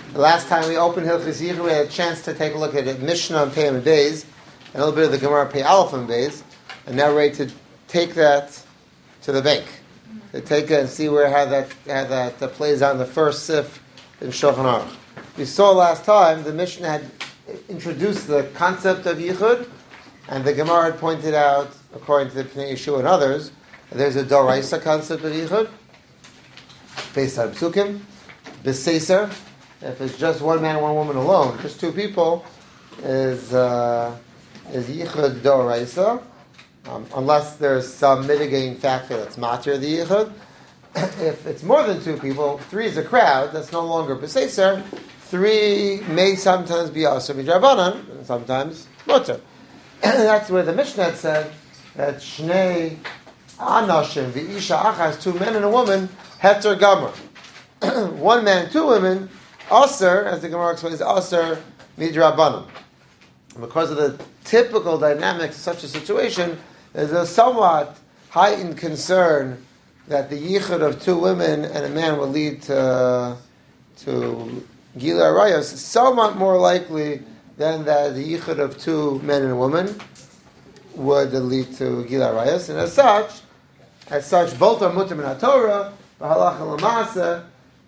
The last time we opened Hilchos Yichud, we had a chance to take a look at Mishnah and Pei and Beis, and a little bit of the Gemara Pei Aleph and Beis, and now we're ready to take that to the bank, to take it and see how that plays out in the first sif in Shulchan Aruch. We saw last time the Mishnah had introduced the concept of Yichud, and the Gemara had pointed out, according to the Pnei Yeshua and others, that there's a Doraisa concept of Yichud, based on Psukim, B'Seiser. If it's just one man, one woman alone, just two people, is Yichud Doraisa, unless there's some mitigating factor that's matir the Yichud. If it's more than two people, three is a crowd, that's no longer B'Seiser. Three may sometimes be Asur Midrabanan, and sometimes Mutter. That's where the Mishnah had said that Shnei Anashim, the Isha Achas, two men and a woman, Heter Gamar. One man, two women, Asur, as the Gemara explains, Asur Midrabanan. Because of the typical dynamics of such a situation, there's a somewhat heightened concern that the yichud of two women and a man will lead to Gila Arayos, somewhat more likely than that the yichud of two men and a woman would lead to Gila Arayos. And as such, both are mutar min Torah, b'halacha l'maaseh,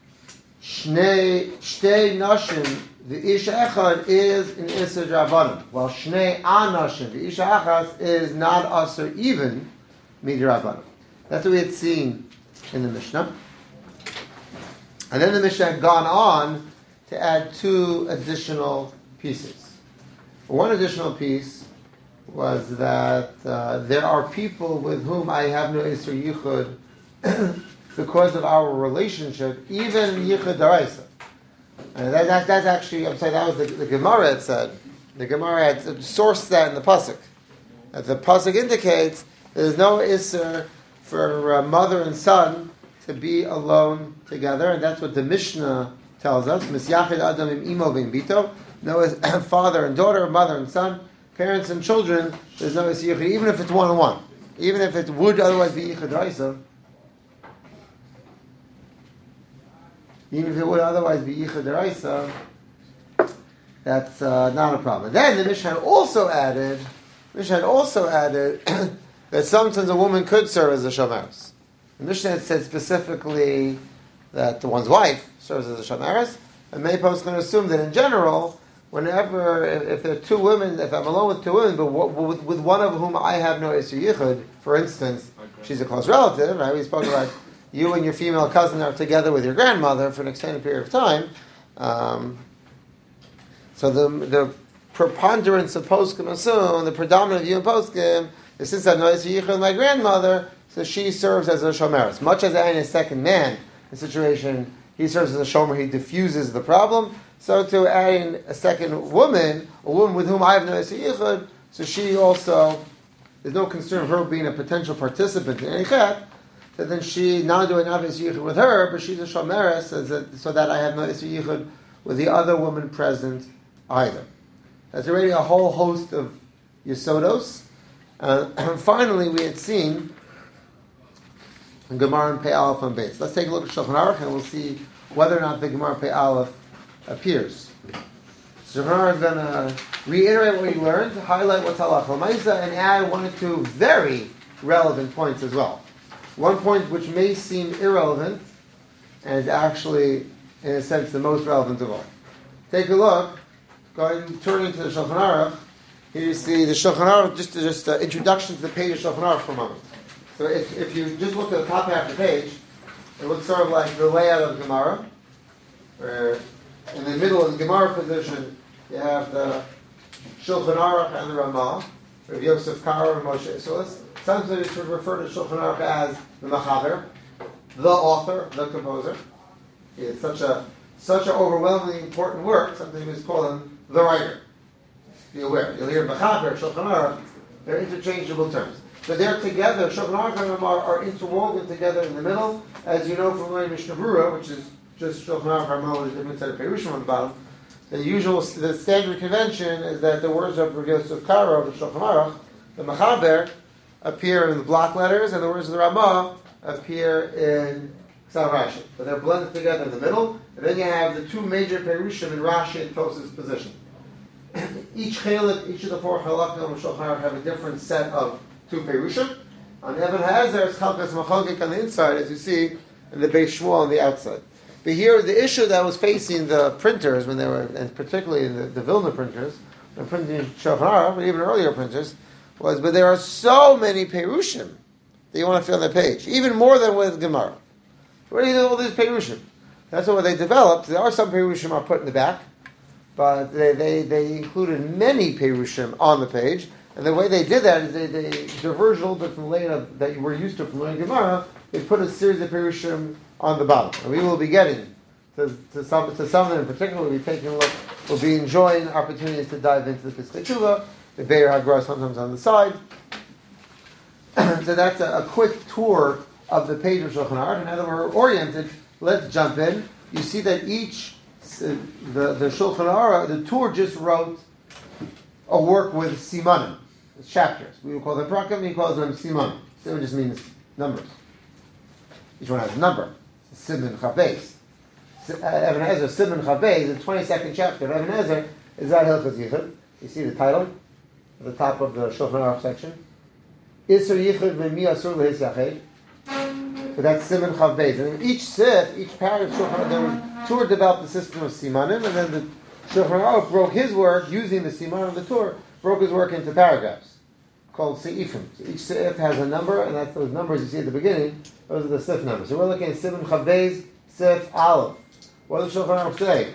shtei nashim, the isha echad is in Isser Drabanan, while shnei anashim, the isha achas, is not asur even midrabanan. That's what we had seen in the Mishnah. And then the Mishnah had gone on to add two additional pieces. One additional piece was that there are people with whom I have no Isser Yichud because of our relationship, even Yichud Daraisa. And that's actually, I'm sorry, that was the Gemara had said. The Gemara had sourced that in the Pasuk. As the Pasuk indicates, there's no Isser for mother and son to be alone together, and that's what the Mishnah tells us. Misyachid Adam im imo v'im bito. No father and daughter, mother and son, parents and children. There's no Isser Yichud, even if it's one-on-one. Even if it would otherwise be Yichud Raisa. Even if it would otherwise be Yichud Raisa, that's not a problem. Then the Mishnah had also added that sometimes a woman could serve as a shomeres. The Mishnah had said specifically that one's wife serves as a shomeres, and many folks can assume that in general, whenever, if there are two women, if I'm alone with two women, but with one of whom I have no Isser Yichud, for instance, she's a close relative, right? We spoke about you and your female cousin are together with your grandmother for an extended period of time. So the preponderance of poskim assume, the predominant view of poskim, is since I have no Isser Yichud with my grandmother, so she serves as a shomeres. Much as adding a second man, the situation, he serves as a shomer, he diffuses the problem. So to adding a second woman, a woman with whom I have no Isser Yichud, so she also, there's no concern of her being a potential participant in any chet, so then she, not only do I not have Isser Yichud with her, but she's a shomeres, so that I have no Isser Yichud with the other woman present either. That's already a whole host of Yesodos. Finally, we had seen Gemara and Pei Aleph on Beis. Let's take a look at Shulchan Aruch and we'll see whether or not the Gemara Pei Aleph appears. So Shulchan Aruch is going to reiterate what we learned, highlight what's halacha l'maisa, and add one or two very relevant points as well. One point which may seem irrelevant, and is actually, in a sense, the most relevant of all. Take a look. Turning to the Shulchan Aruch. Here you see the Shulchan Aruch, just introduction to the page of Shulchan Aruch for a moment. So if you just look at the top half of the page, it looks sort of like the layout of the Gemara, where in the middle of the Gemara position, you have the Shulchan Aruch and the Ramah, Rav Yosef Karo and Moshe. So sometimes we should refer to Shulchan Aruch as the Machaber, the author, the composer. It's such an overwhelmingly important work, something we call him the writer. Be aware. You'll hear Machaber, Shulchan Aruch, they're interchangeable terms. But they're together, Shulchan Aruch and Ramah are interwoven together in the middle. As you know from the Mishnah Berurah, which is just Shulchan Aruch and Ramah with a different set of Perushim on the bottom, the standard convention is that the words of Rav Yosef Karo of the Shulchan Aruch, the Machaber, appear in the block letters, and the words of the Ramah appear in Ksav Rashi. But they're blended together in the middle, and then you have the two major Perushim in Rashi and Tosaf's position. Each chelik, each of the four halakim of Shulchan Aruch have a different set of two Perushim. On Even HaEzer, it's Chalkas Machogik on the inside, as you see in the Beis Shmuel on the outside. But here, the issue that was facing the printers when they were, and particularly the Vilna printers, the printing Shulchan Aruch, but even earlier printers, was, but there are so many Perushim that you want to fill on the page, even more than with Gemara. Where do you do all these Perushim? That's what they developed. There are some Perushim are put in the back, but they included many Perushim on the page, and the way they did that is they diverged a little bit from the layout that you were used to from learning Gemara. They put a series of Perushim on the bottom, and we will be getting to some of them in particular. We'll be taking a look. We'll be enjoying opportunities to dive into the Piskei Tshuva, the Be'er HaGra sometimes on the side. So that's a quick tour of the page of Shulchan Aruch. Now that we're oriented, let's jump in. You see that each the Shulchan Aruch, the tour just wrote a work with simanim, chapters. We will call them prakim. He calls them simanim. Siman just means numbers. Each one has a number. Siman Chavbeis. Even HaEzer, Siman Chavbeis, the 22nd chapter of Even HaEzer is that Hilchos Yichud. You see the title at the top of the Shulchan Aruch section. Isur Yichud v'mi asur l'his yachid. So that's Siman Chavbeis. And in each sif, each paragraph, Shulchan Aruch, the Tur developed the system of simanim, and then the Shulchan Aruch broke his work using the simanim of the Tur, broke his work into paragraphs called seifim. So each sif has a number, and that's those numbers you see at the beginning. Those are the sif numbers. So we're looking at Siman Chavbeis, Sif Aleph. What does Shulchan Aruch say?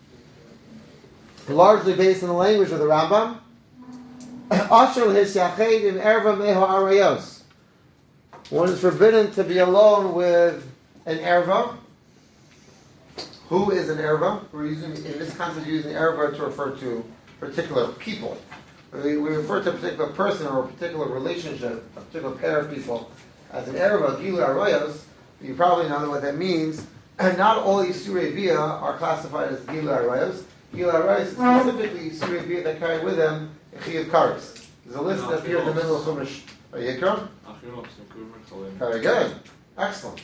Largely based on the language of the Rambam. Asher l'his yached im erva meho arayos. One is forbidden to be alone with an erva. Who is an erva? We're using, in this context, using erva to refer to particular people. We refer to a particular person or a particular relationship, a particular pair of people, as an erva, gilu arayos. You probably know what that means. And not all Yisurei Bia are classified as gilu arayos. Gilu arayos is specifically Yisurei Bia that carry with them a chiyuv kares. There's a list that appears in the middle of Chumash Vayikra. Very good. Excellent.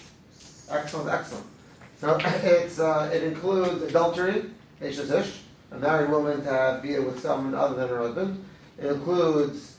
So it includes adultery, Eshes Ish, a married woman to have bia with someone other than her husband. It includes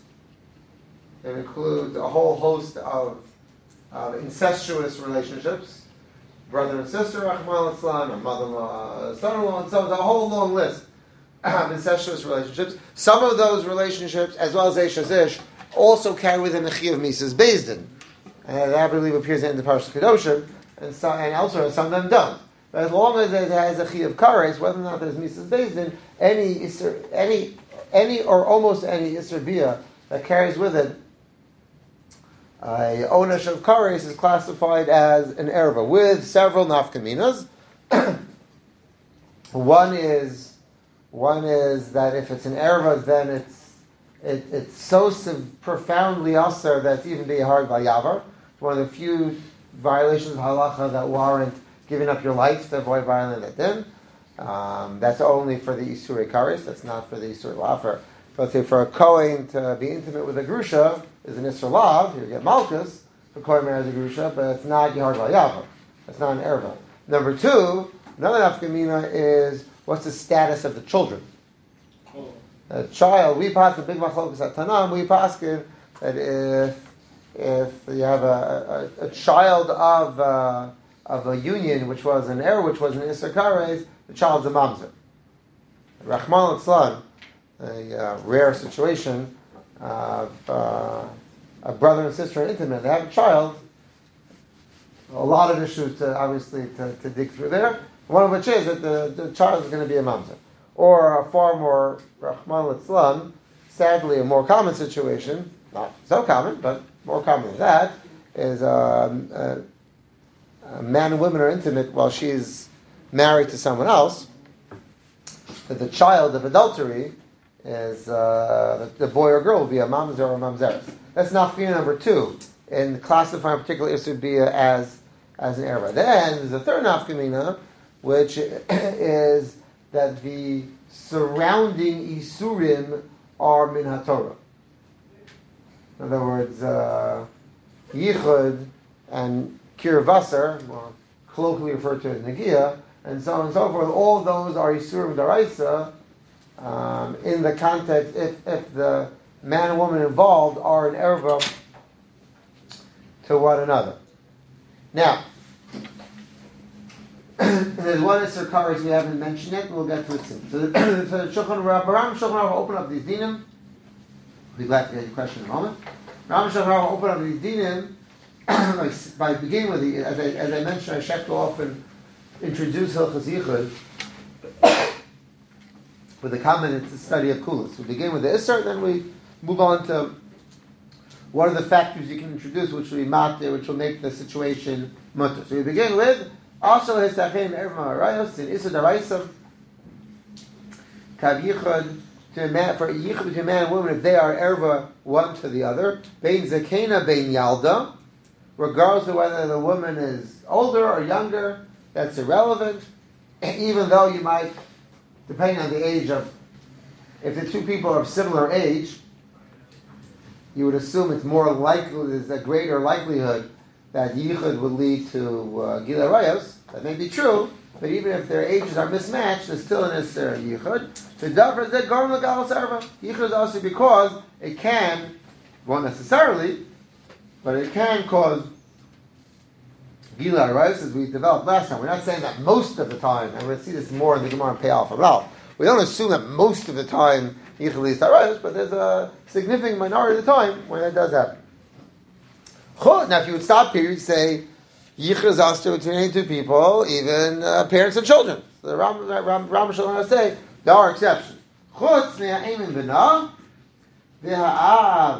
a whole host of incestuous relationships, brother and sister, Rahman al-Islam, or mother-in-law, son-in-law, and so on. A whole long list of incestuous relationships. Some of those relationships, as well as Eshes Ish, also carry with them the chiyuv misas beis din. That I believe appears in the Parshas Kedoshim, and elsewhere, some of them don't. But as long as it has a chiyuv kares, whether or not there's misas beis din, any or almost any isur bia that carries with it a onesh of kares is classified as an erva with several nafkaminas. One is that if it's an erva, then it's so profoundly asur that it's even be hard by yavar. It's one of the few violations of halacha that warrant giving up your life to avoid violating that din. That's only for the isurei kares. That's not for the isurei lav. Let's say for a kohen to be intimate with a grusha is an isur lav. You get malchus for kohen marries a grusha, but it's not yehard yavar. It's not an erva. Number two, another nafkamina is what's the status of the children. A child, we pass the big machlokas at Tanam. We pass it that if you have a child of a union which was an heir, which was an isur kares, the child's a mamzer. Rahman al-Islam, a rare situation of a brother and sister are intimate. They have a child. A lot of issues to dig through there. One of which is that the child is going to be a mamzer. Or a far more, Rahman al-Islam, sadly a more common situation, not so common, but more common than that, is a man and women are intimate while she's married to someone else. That the child of adultery is, the boy or girl will be a mamzer or a mamzeres. That's nafkina number two, in classifying a particular isur bia as an erva. Then there's a third nafkamina, which is that the surrounding isurim are min haTorah. In other words, yichud and kirvasar, colloquially referred to as Negia, and so on and so forth. All those are Yisurim Daraisa in the context if the man and woman involved are an erva to one another. Now, there's one Isser Kares we haven't mentioned yet, and we'll get to it soon. So the Shulchan Aruch will open up these dinim. I'll be glad to get your question in a moment. Ram Shulchan Aruch will open up these dinim by beginning with the, as I mentioned, I checked off and introduce Hilchos Yichud with a comment. It's the study of Kulas. We begin with the Isser, then we move on to what are the factors you can introduce which will be matir, which will make the situation mutter. So we begin with also Histachem Erva Arayos in Isser Daraisa Kav Yichud for Yichud between man and woman if they are erva one to the other. Bein Zakena Bein Yalda. Regardless of whether the woman is older or younger, that's irrelevant. Even though you might, depending on the age of, if the two people are of similar age, you would assume it's more likely, there's a greater likelihood that Yichud would lead to Gila Rayos. That may be true, but even if their ages are mismatched, there's still an Isser Yichud. So Yichud is also because it can, well necessarily, but it can cause Gila Rayos as we developed last time. We're not saying that most of the time, and we'll see this more in the Gemara and Pei Alpha Ral. We don't assume that most of the time Yichud leads to Rayos, but there's a significant minority of the time when that does happen. Now, if you would stop here, you'd say Yichud is also between any two people, even parents and children. So the Ram Shalom will say there are exceptions. Chutz ne'a'im b'na v'ha'av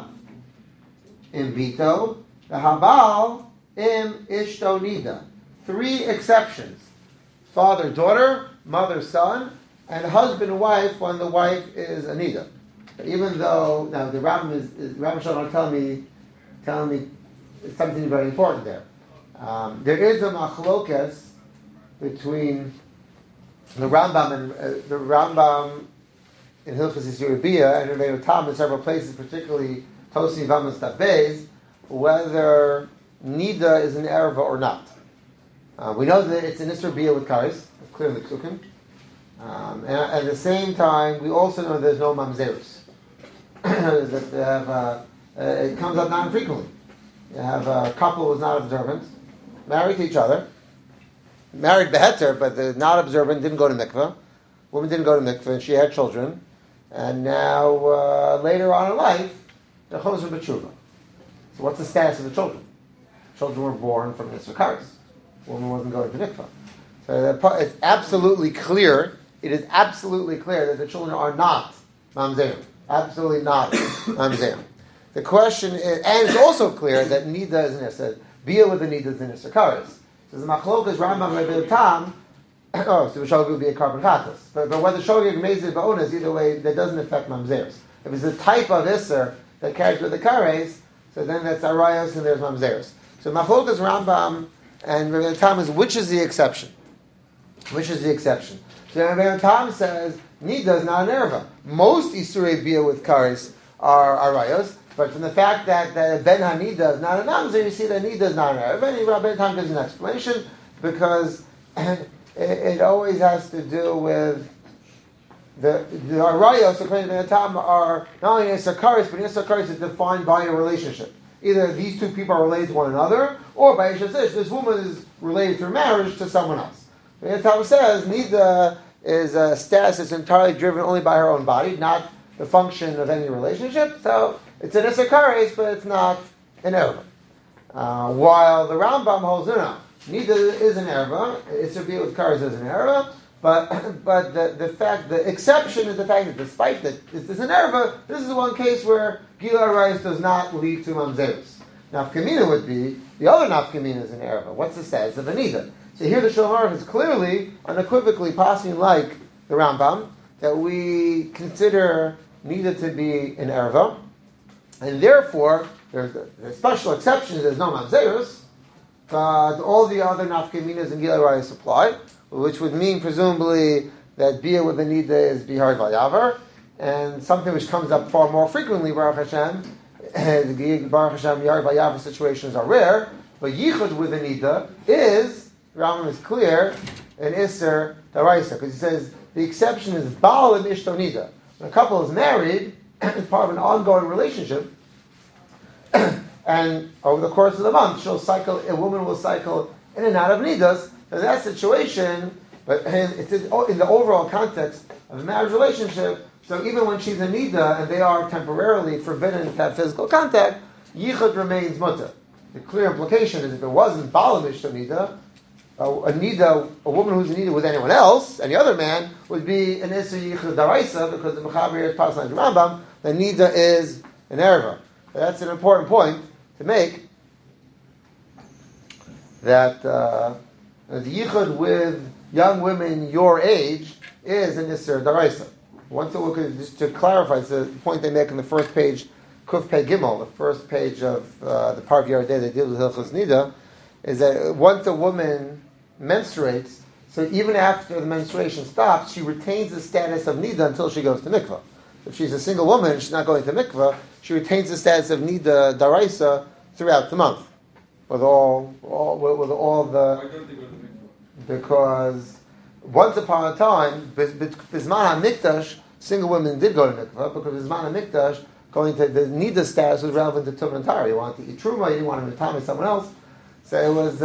im bito v'habal im ishto nida. 3 exceptions: father, daughter, mother, son, and husband, wife when the wife is a nida. Even though now the Ram Shalom will tell me something very important there. There is a machlokas between the Rambam and the Rambam in Hilchos Yisur Bia and Rebbeinu Tam in several places, particularly Tosi Vamas Beis, whether Nida is an erva or not. We know that it's an Isur Bia with Karis, clearly Ksukim. And at the same time, we also know there's no Mamzerus. That they have, it comes up not infrequently. You have a couple who is not observant, married to each other, married beheter, but they're not observant, didn't go to mikveh. Woman didn't go to mikveh, and she had children. And now, later on in life, they're choser b'tshuva. So what's the status of the children? Children were born from Nisra Karis. Woman wasn't going to mikveh. So it's absolutely clear, it is absolutely clear that the children are not mamzerim. Absolutely not mamzerim. The question is, and it's also clear that Nida is an Isser. Bia with the Nida is an Isser Karis. So the Machlok is Rambam Rebbeinu Tam. So the Shogeg would be a carbon chatas. But whether Shogeg Mezid Ba'onas, either way, that doesn't affect Mamzeros. If it's a type of Isser that carries with the Kares, so then that's Arayos and there's Mamzeros. So Machlok is Rambam and Rebbeinu Tam is which is the exception? Which is the exception? So Rebbeinu Tam says Nida is not an erva. Most Isurei Bia with Kares are Arayos. But from the fact that Ben Hanida is not an Amzer, you see that Nida is not an Arab. And Rabbi Tam gives an explanation because it always has to do with the Arayos, according to Ben Tam, are not only Yisar Karis, but Yisar Karis is defined by a relationship. Either these two people are related to one another, or by Yishav Sish, this woman is related through marriage to someone else. Ben Tam says Nida is a status that's entirely driven only by her own body, not the function of any relationship. So it's an Isser Kares, but it's not an erva. While the Rambam holds no, Nida is an erva. Isser Bia with Kares is an erva. But the exception is the fact that despite that this is an erva, this is one case where Gila Arayos does not lead to Mamzerus. Nafkamina would be the other Nafkamina is an erva. What's the status of a Nida? So here the Shulchan Aruch is clearly, unequivocally passing like the Rambam that we consider Nida to be an erva. And therefore, there's special exceptions, there's no Mamzerus, but all the other Nafkaminas and Gila Arayos apply, which would mean, presumably, that Bia with the Nida is Bihar Vayavar, and something which comes up far more frequently, Baruch Hashem, the Baruch Hashem, Yar Vayavar situations are rare, but Yichud with the Nida is the Rambam is clear in Isser Daraisa, because he says the exception is Baal and Ishto Nida. When a couple is married, it's part of an ongoing relationship, and over the course of the month, a woman will cycle in and out of Nidas. In that situation, but it's in the overall context of a marriage relationship, so even when she's a Nida and they are temporarily forbidden to have physical contact, Yichud remains mutter. The clear implication is if it wasn't Baal Mishta Nida, a woman who's a Nida with anyone else, any other man, would be an Isser Yichud Daraisa, because the Mechaber is passing on the Rambam, the Nida is an Erva. That's an important point to make, that the Yichud with young women your age is an Isser Daraisa. Once to look at, just to clarify, it's the point they make in the first page, Kuf Pei Gimel, the first page of the Park Yardei that deals with Hilchos Nida, is that once a woman menstruates, so even after the menstruation stops, she retains the status of Nida until she goes to mikvah. If she's a single woman, she's not going to mikvah, she retains the status of Nida Daraisa throughout the month. With all the... Why don't they go to mikvah? Because once upon a time, Bisman HaMikdash, single women did go to mikvah, because Bisman HaMikdash, going to the Nida status was relevant to Tum and Tara. You wanted to eat Truma, you didn't want to be with someone else. So it was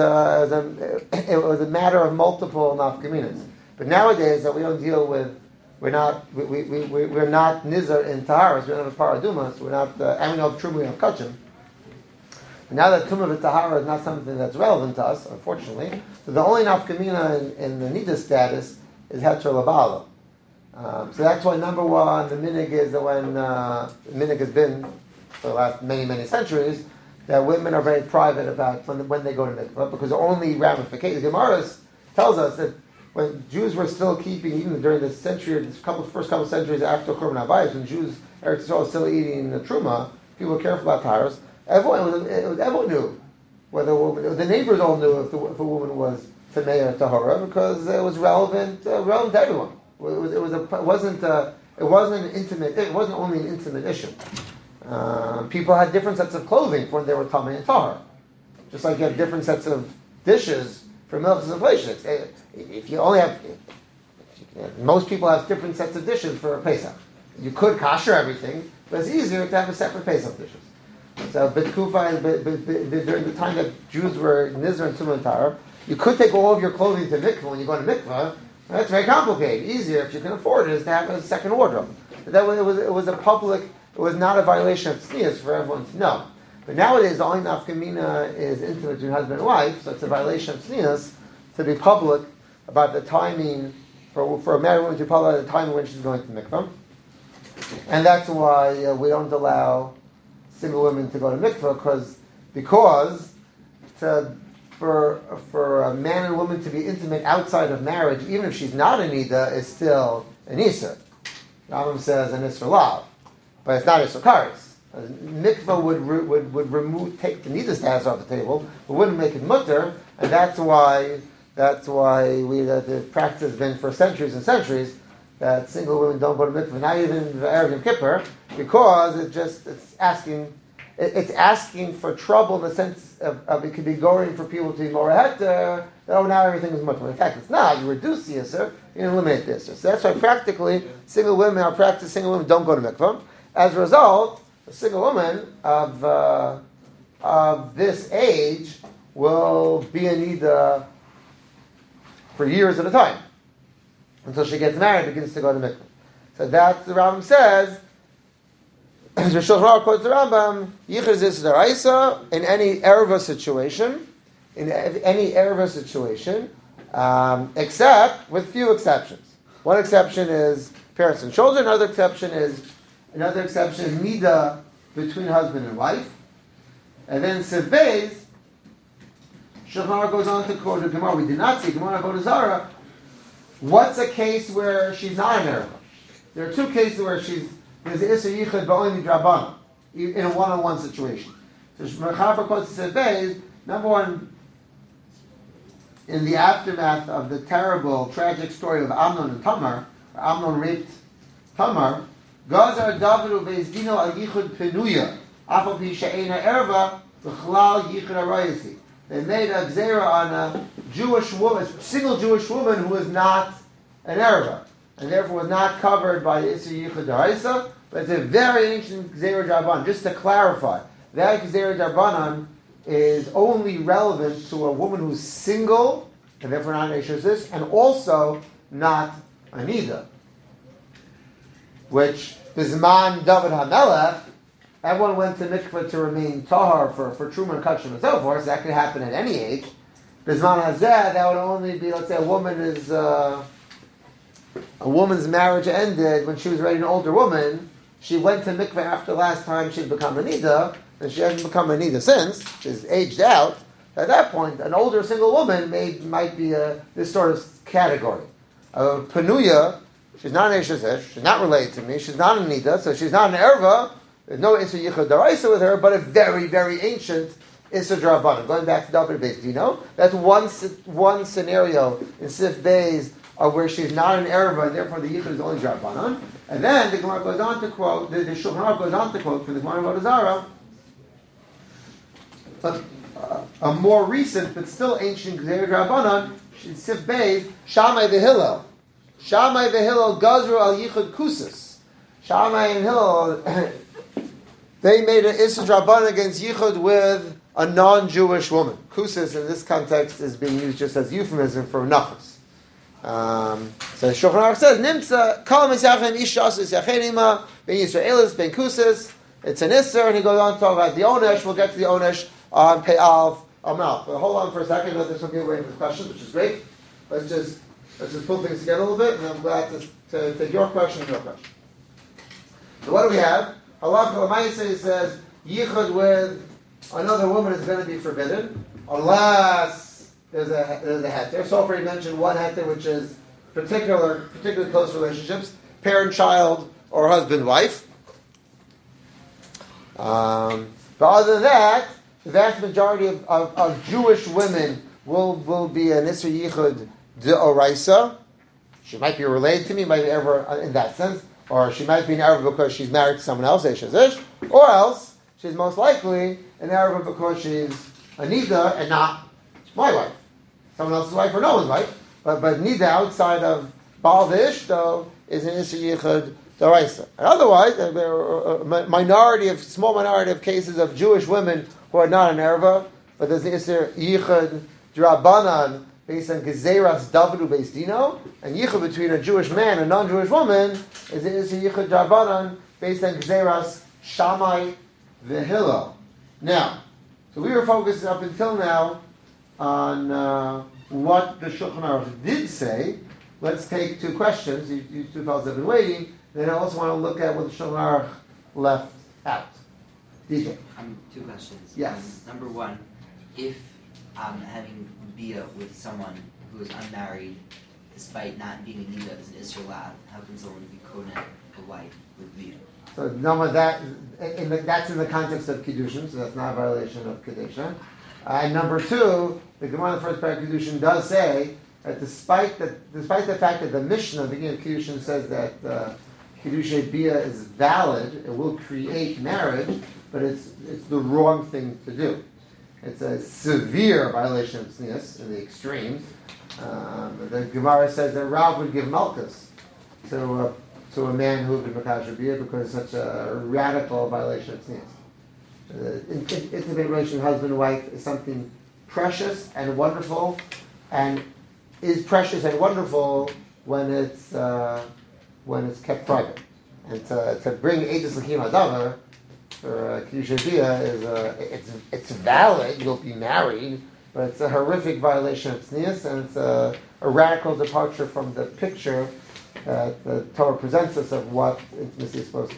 a matter of multiple nafkaminas. But nowadays that we don't deal with, we're not Nizar in Taharas, we don't have Paradumas, we're not, and we don't have Truma, we don't have Kachim. Now that Tumah v'Tahara is not something that's relevant to us, unfortunately, so the only nafkamina in the Nida status is Heter Labala. So that's why number one, the minig is that when the minig has been for the last many, many centuries, that women are very private about when they go to mikvah, because the only ramification, the Gemara tells us that when Jews were still keeping, even during the century, first couple centuries after Churban Abayis, when Jews, Eretz Yisrael, was still eating the Truma, people were careful about taharos. Everyone knew whether a woman, the neighbors all knew if a woman was Tamei or Tahara, because it was relevant to everyone. It wasn't only an intimate issue. People had different sets of clothing for when they were Tamei and Tahar. Just like you have different sets of dishes for milk and inflation. If you only have, most people have different sets of dishes for Pesach. You could kasher everything, but it's easier to have a separate Pesach dishes. So, during the time that Jews were Nizar and Tumah and Tahara, you could take all of your clothing to mikvah when you go to mikvah. That's very complicated. Easier, if you can afford it, is to have a second wardrobe. But that way, it was a public. It was not a violation of tznius for everyone to know. But nowadays, the only nafkamina is intimate between husband and wife, so it's a violation of tznius to be public about the timing for a married woman to be public at the time when she's going to mikvah. And that's why we don't allow single women to go to mikvah, because for a man and woman to be intimate outside of marriage, even if she's not a nida, is still an isur. Rambam says an isur lav, but it's not isur kares. Mikvah would take the nida status off the table, but wouldn't make it mutter, and that's why the practice has been for centuries and centuries that single women don't go to mikvah, not even Erev Yom Kippur, because it's asking for trouble in the sense of it could be going for people to be more heter, that now everything is mutter. In fact, it's not. You reduce the isur, you eliminate the isur. So that's why practically single women don't go to mikvah. As a result, a single woman of this age will be a nida for years at a time, until she gets married and begins to go to mikvah. So that's the Rambam says. As Rosh Hashanah quotes the Rambam, Yichud is deraisa in any erva situation, except with few exceptions. One exception is parents and children. Another exception is nida between husband and wife. And then Sivbeis, Shulchan goes on to quote the Gemara. We did not see Gemara go to Zara. What's a case where she's not an erva? There are two cases where there's the Isser Yichud Ba'olim Midrabbanan in a one-on-one situation. So Mechaber quotes Sivbeis, number one, in the aftermath of the terrible, tragic story of Amnon and Tamar, Amnon raped Tamar, Gazar David uVeizdino al Yichud Penuya, Afal Pi She'ena Erva, V'chlal Yichud Arayisi. They made a gzera on a Jewish woman, single Jewish woman who is not an Erva, and therefore was not covered by the Isser Yichud Daraisa, but it's a very ancient Gzeira Darbanan. Just to clarify, that Gzeira Darbanan is only relevant to a woman who's single, and therefore not an Eishazis, and also not a Nida. Which, Bizman David HaMelech, everyone went to mikveh to remain tahar for Truma and Kachim and so forth, so that could happen at any age. Bizman Hazeh, that would only be, let's say a woman's marriage ended when she was already an older woman. She went to mikveh after the last time she'd become a nida, and she hasn't become a nida since. She's aged out. At that point, an older single woman might be this sort of category. Panuya, she's not an Eshezesh, she's not related to me, she's not a nida, so she's not an erva. There's no Isser Yichud Daraisa with her, but a very, very ancient Isser Drabanan. Going back to David Beis, do you know? That's one scenario in Sif Beis where she's not an erva, and therefore the Yichud is only Drabanan. And then the Gemara goes on to quote, the Shulchan Aruch goes on to quote from the Gemara of Avodah Zarah, a more recent but still ancient Gzeira Drabanan, Sif Beis, Shammai v'Hillel. Shammai v'Hillel gazru al Yichud Kusus. Shammai and Hillel, they made an Isser Drabanan against Yichud with a non-Jewish woman. Kusus in this context is being used just as euphemism for Nachas. So Shulchan Aruch says, Nimtza, Kol Misyachem Ish Shasus Yachenima, Ben Yisraelis, Ben Kusus. It's an Isser, and he goes on to talk about the Onesh. We'll get to the Onesh on Pe'alv Amal. But hold on for a second. I know there's some people waiting for questions, which is great. Let's just pull things together a little bit, and I'm glad to take your question and your question. So what do we have? Halacha L'maaseh says Yichud with another woman is going to be forbidden unless there's a heter. So far, he mentioned one heter, which is particularly close relationships, parent-child or husband-wife. But other than that, the vast majority of Jewish women will be an Isser Yichud D'Oraisa. She might be related to me, might be ever in that sense, or she might be an Arab because she's married to someone else, or else she's most likely an Arab because she's a Nida and not my wife. Someone else's wife or no one's wife. But Nida outside of Baal V'Ishto is an Isser Yichud D'Oraisa. And otherwise, there are a small minority of cases of Jewish women who are not an Erva, but there's the Isser Yichud D'Rabanan based on Gezeiras Davidu Beis Dino, and Yichud between a Jewish man and a non-Jewish woman is the Isser Yichud D'Rabanan based on Gezeiras Shammai v'Hillel. Now, so we were focused up until now on what the Shulchan Aruch did say. Let's take two questions. You two fellows have been waiting. Then I also want to look at what the Shulchan Aruch left out. DJ. Two questions. Yes. Number one, if having bia with someone who is unmarried, despite not being a nida, is an Isser Lav, how can someone be konet a wife with bia? So that's in the context of Kiddushin, so that's not a violation of Kedusha. And number two, the Gemara in the first part of Kiddushin does say that despite the fact that the Mishnah, at the beginning of Kiddushin, says that Kiddushay Bia is valid, it will create marriage, but it's the wrong thing to do. It's a severe violation of tznius in the extremes. The Gemara says that Rav would give malchus to a man who would be Makash Bia because it's such a radical violation of tznius. Intimate relation husband and wife is something precious and wonderful, and is precious and wonderful when it's kept private. And to bring Eidus L'Kim Hadavar for Kiddushay Bia is it's valid. You'll be married, but it's a horrific violation of tznius, and it's a radical departure from the picture that the Torah presents us of what intimacy is supposed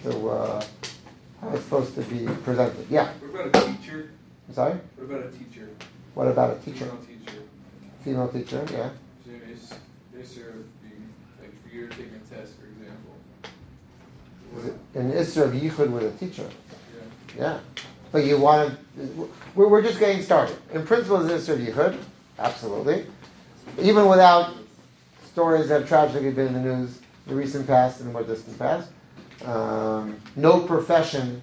to be presented. Yeah. What about a teacher? I'm sorry? What about a teacher? What about a teacher? Female teacher. Female teacher, yeah. So Isser of being, like for you taking a test, for example. An Isser of Yichud with a teacher. Yeah. But you want to... We're just getting started. In principle, it's Isser of Yichud. Absolutely. Even without stories that have tragically been in the news in the recent past and the more distant past. No profession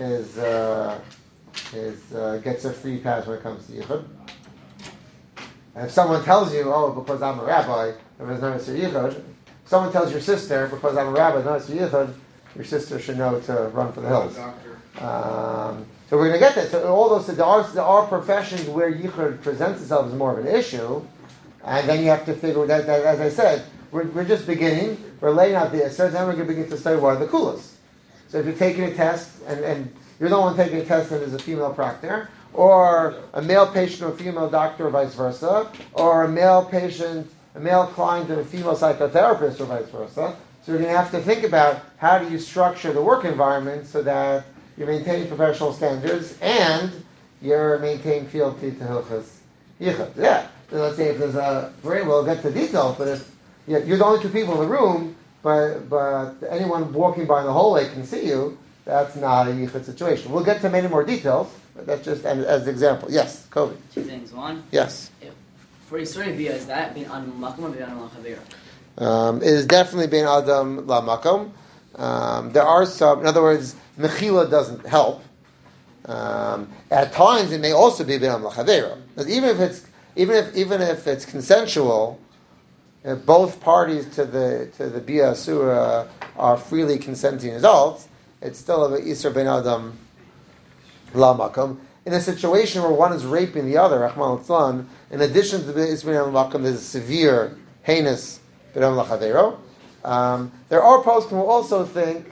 gets a free pass when it comes to Yichud. And if someone tells you, oh, because I'm a rabbi, there's no Isser Yichud, someone tells your sister, because I'm a rabbi, no Isser Yichud, your sister should know to run for the hills. So we're going to get that. So all those, there are professions where Yichud presents itself as more of an issue, and then you have to figure that as I said, we're just beginning, we're laying out the Isser, then we're going to begin to study what are the kulas. So if you're taking a test, and you're the one taking a test and there's a female proctor, or a male patient or a female doctor, or vice versa, or a male patient, a male client and a female psychotherapist, or vice versa. So you're going to have to think about how do you structure the work environment so that you're maintaining professional standards and you're maintaining fealty to Hilchos Yichud. Yeah. So let's say if there's we'll get to details, but if you're the only two people in the room, but anyone walking by in the hallway can see you, that's not a Yichud situation. We'll get to many more details, but that's just as an example. Yes, Kobe. Two things. One, yes. For Yisrael Bia, is that being Adam Makom or being Adam Chavera? It is definitely being Adam La Makom. There are some, in other words, Mechila doesn't help. At times, it may also be being Adam La Chavera. Even if it's consensual, if both parties to the Bia Asura are freely consenting adults, it's still a Isser Ben Adam La Makom. In a situation where one is raping the other, Rahman al-Tzlan, in addition to the Isser Ben Adam La Makom, there's a severe, heinous Ben Adam La Chavero. There are posts who also think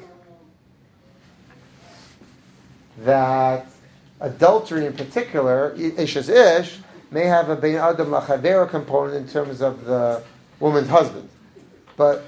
that adultery in particular, Ish is Ish, may have a Ben Adam La Chavero component in terms of the woman's husband. But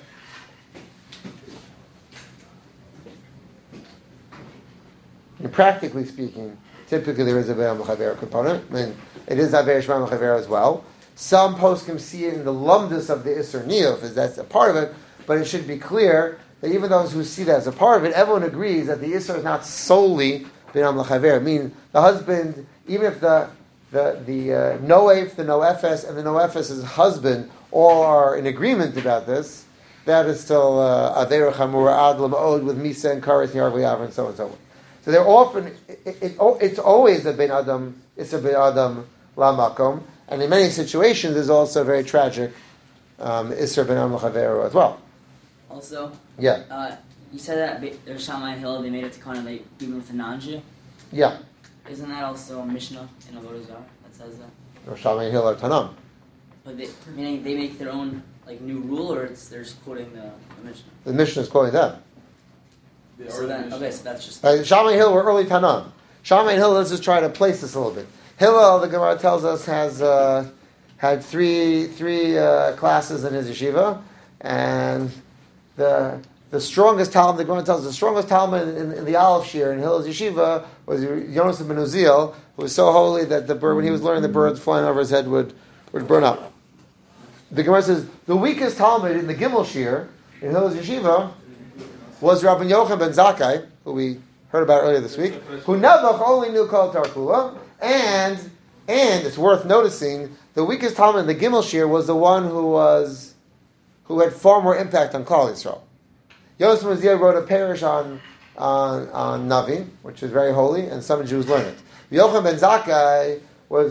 practically speaking, typically there is a Ben Adam La Chavero component. I mean, it is Aver Shema La Chavero as well. Some poskim see it in the lumdus of the Isser Niyuf, as that's a part of it, but it should be clear that even those who see that as a part of it, everyone agrees that the Isser is not solely Ben Adam La Chavero. I mean, the husband, even if the Noef, the Noefes, and the Noefes' husband all are in agreement about this, that is still Aveira Chamura Ad L'Ma'od with Misa and Kares and Yarv Yav and so on and so on. So they're often, it's always a Ben Adam, it's a Ben Adam La Makom, and in many situations there's also a very tragic Isser Ben Adam La Chavero as well. Also, yeah. You said that there's Shammai Hill, they made it to kind of like even with a non-Jew. Yeah. Isn't that also a Mishnah in Avodah Zarah that says that? Or Shammai Hill or Tanam. But meaning they make their own like new rule, or they're just quoting the Mishnah? The Mishnah is quoting them. So that's just... Shammai Hill were early Tanam. Shammai Hill, let's just try to place this a little bit. Hillel, the Gemara tells us, has had three classes in his yeshiva, and the strongest Talmud, the Gemara tells us, the strongest Talmud in the Aleph Shir in Hillel's yeshiva was Yonas ben Uziel, who was so holy that the bird, when he was learning, the birds flying over his head would burn up. The Gemara says the weakest Talmud in the Gimel Shir in Hillel's yeshiva was Rabbi Yochanan ben Zakkai, who we heard about earlier this week, who Nebuch only knew Kol Tarkula, and it's worth noticing the weakest Talmud in the Gimel Shir was the one who had far more impact on Klal Yisrael. Yonas ben Uziel wrote a parish on Navi, which is very holy, and some Jews learn it. Yochanan ben Zakkai was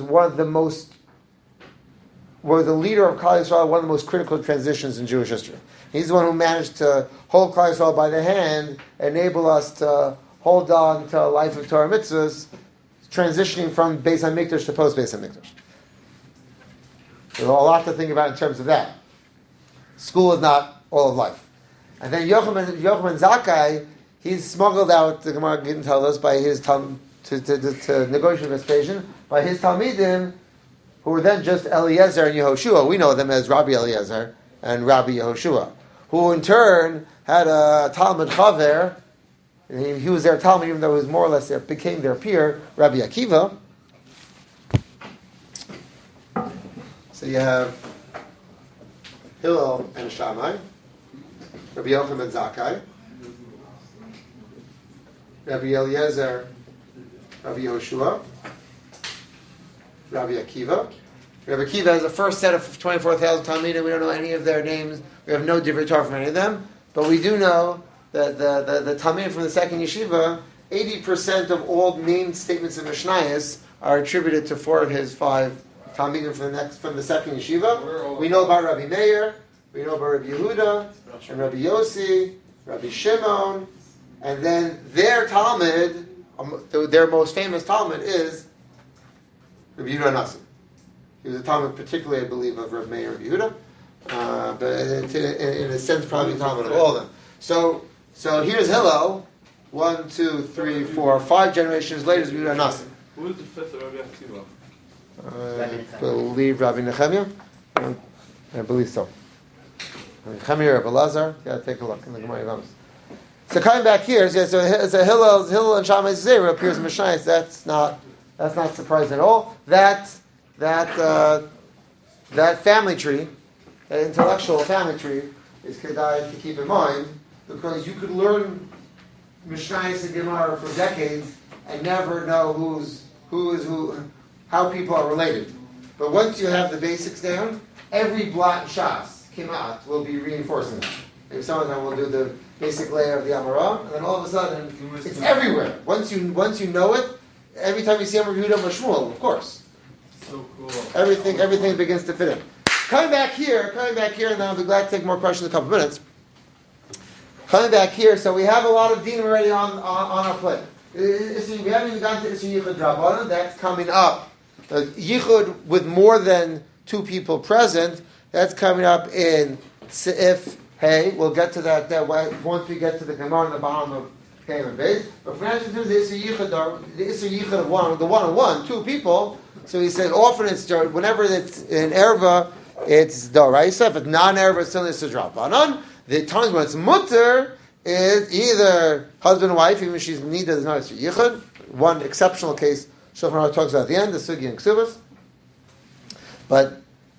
the leader of Klal Yisrael, one of the most critical transitions in Jewish history. He's the one who managed to hold Klal Yisrael by the hand, enable us to hold on to a life of Torah mitzvahs, transitioning from Beis HaMikdash to post-Beis HaMikdash. There's a lot to think about in terms of that. School is not all of life. And then Yochanan ben Zakkai, he's smuggled out, the Gemara didn't tell us, by his to negotiate Vespasian, by his Talmidim, who were then just Eliezer and Yehoshua. We know them as Rabbi Eliezer and Rabbi Yehoshua, who in turn had a Talmud Chaver. He was their Talmud, even though he was more or less became their peer, Rabbi Akiva. So you have Hillel and Shammai, Rabbi Yochanan ben Zakkai, Rabbi Eliezer, Rabbi Yehoshua, Rabbi Akiva. Rabbi Akiva has the first set of 24,000 Talmidim. We don't know any of their names. We have no different Torah from any of them. But we do know that the Talmidim from the second yeshiva, 80% of all named statements in Mishnayos are attributed to 4 of his 5 Talmidim from the second yeshiva. We know about Rabbi Meir, we know about Rabbi Yehuda, and Rabbi Yossi, Rabbi Shimon, and then their Talmud, their most famous Talmud is Rabbi Yehuda Nasi. He was a Talmud particularly, I believe, of Rabbi Meir and Rabbi Yehuda, but in a sense probably Talmud of all of them. So here's Hillel, 1, 2, 3, 4, 5 generations later is Rabbi Yehuda Nasi. Who is the fifth Rabbi Akiva? I believe Rabbi Nechemia. I believe so. Nechemia or Rabbi Lazar. Yeah, take a look in the Gemara Yevamos. So coming back here, so Hillel and Shammai Zera appears in Mishnayos. That's not surprising at all. That family tree, that intellectual family tree, is kedai to keep in mind, because you could learn Mishnayos and Gemara for decades and never know who is who, how people are related. But once you have the basics down, every blot in Shas, Kimat, will be reinforcing that. Maybe some of them will do the basic layer of the Amara, and then all of a sudden, it's everywhere. Once you know it, every time you see Amar Yehuda or Shmuel, of course. So cool. Everything begins to fit in. Coming back here, and then I'll be glad to take more questions in a couple of minutes. Coming back here, so we have a lot of dinim already on our plate. We haven't even gotten to Isser Yichud Rabbanan. That's coming up. Yichud with more than two people present. That's coming up in Seif Hey. We'll get to that once we get to the Gemara in the bottom of Pei and Beis. But for now, the Isser Yichud of one-on-one, two people. So he said often it's whenever it's in Erva, it's Doraisa. If it's non-Erva, it's still Isser Rabbanan. The times when it's mutter is either husband and wife, even if she's neither, there's not a yichud. One exceptional case, Shulchan Aruch talks about at the end, the sugi and ksubas. But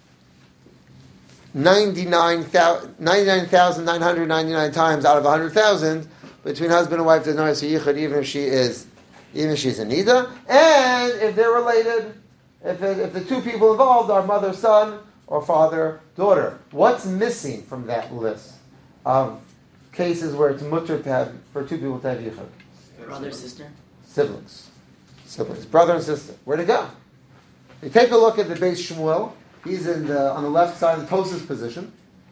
99,999 times out of 100,000 between husband and wife, there's no yichud, even if she's a nida. And if they're related, if the two people involved are mother, son, or father, daughter. What's missing from that list of cases where it's mutter for two people to have yichud? Brother, sister? Siblings, brother and sister. Where to go? You take a look at the Beis Shmuel. He's on the left side of the Tosas position.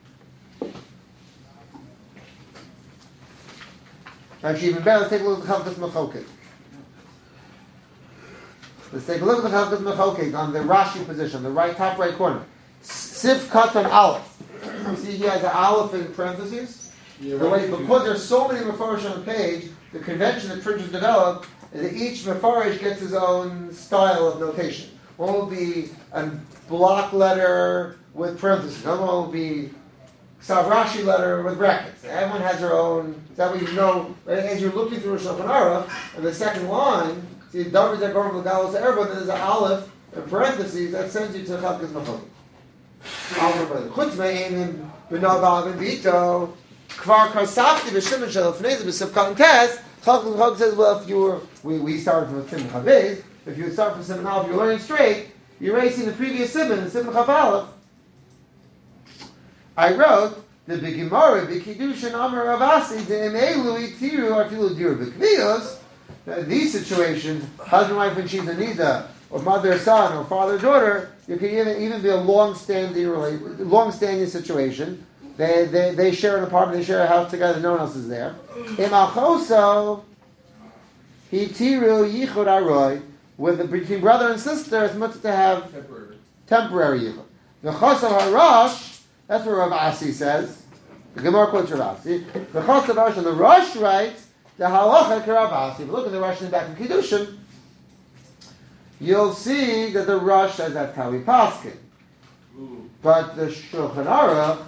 Actually, even better, let's take a look at the Chavkas Mechokek. Let's take a look at the Chavkas Mechokek on the Rashi position, the top right corner. Sif Katan Aleph. You see he has an Aleph in parentheses? Because there's so many Mefarish on the page, the convention that churches develop is that each Mefarish gets his own style of notation. One will be a block letter with parentheses. Another one will be Savrashi letter with brackets. Everyone has their own. That way you know, as you're looking through a Shulchan Aruch, and the second line, see, David Zagor L'Galos Erba, then there's an Aleph in parentheses that sends you to Chavkas Mechokek. Chutz me'enim b'navav and vito kvar karsafti b'shimon shel fneiz b'sivkat tes. Chavkas says, well, if we started from Simon Chavez, if you start from Simon Aleph, you're learning straight. You're erasing the previous Simon, Simon Chav Aleph. I wrote the Gemara b'kiddushin Amar Ravasi de'emelu itiru artilu dir b'kviyos. These situations, husband, wife, and she's a nida, or mother, son, or father, daughter, you can even be a long-standing situation. They share an apartment, they share a house together, no one else is there. Imachoso hitiru yichud aroy, between brother and sister, it's much to have temporary yichud. The chosav harash, that's what Rav Asi says. The Gemara quotes Rav Asi. The chosav harash, and the Rosh writes the halacha k'Rav Asi. If you look at the Rosh in the back of Kiddushin, you'll see that the Rosh says that's how we paskin. But the Shulchan Aruch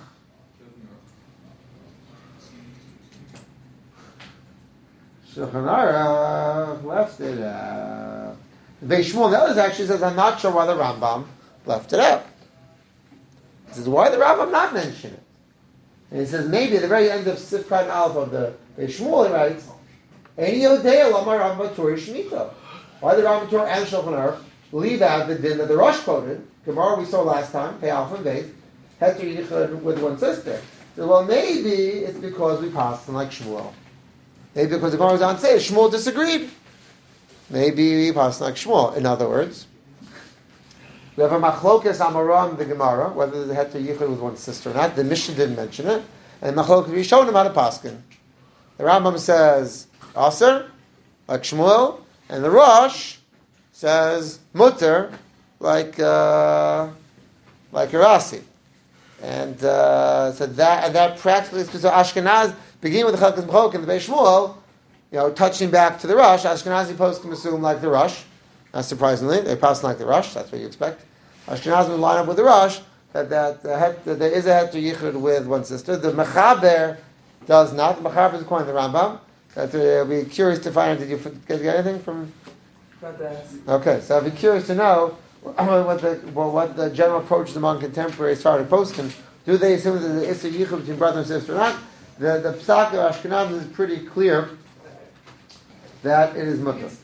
left it out. The Beis Shmuel, the others actually says, I'm not sure why the Rambam left it out. He says, why the Rambam not mention it? And he says, maybe at the very end of Sifkat Aleph of the Beis Shmuel, he writes, Ein Yodei Lama Rambam Torah Shemitah. Why the Rambam Torah and Shulchan Aruch leave out the din that the Rosh quoted, Gemara we saw last time, Pei Alpha and Beis, Heter Yichud with one sister. So, well, maybe it's because we passed them like Shmuel. Maybe because the Gemara was on to say Shmuel disagreed. Maybe we passed like Shmuel. In other words, We have a machlokas amara in the Gemara, whether the heter yichud with one sister or not. The Mishnah didn't mention it. And machlokas Rishonim how to paskin. The Rambam says aser, like Shmuel, and the Rosh says mutter, like Rasi. And so that practically is so Ashkenaz beginning with the Chelkas B'chok and the Beis Shmuel, touching back to the Rosh. Ashkenazi post can assume like the Rosh. Not surprisingly, they pass like the Rosh. That's what you expect. Ashkenazi will line up with the Rosh that there is a heter yichud with one sister. The Mechaber does not. The Mechaber is according to the Rambam. I'll be curious to find out. Did you get anything from? Okay, so I'd be curious to know what the general approach is among contemporary Sephardic poskim. Do they assume that the Isser Yichud between brother and sister or not? The Psak of Ashkenaz is pretty clear that it is mutter.